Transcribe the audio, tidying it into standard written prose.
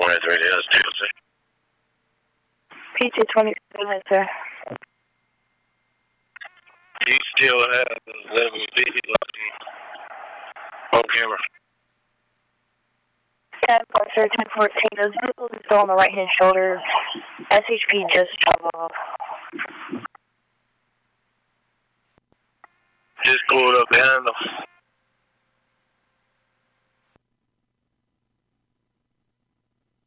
23, yes, Tuesday. PT-27, sir. He still has 11B on camera. Yeah, sir, 1014. Those vehicles are still on the right-hand shoulder. SHP just drove off. Just pulled up behind them.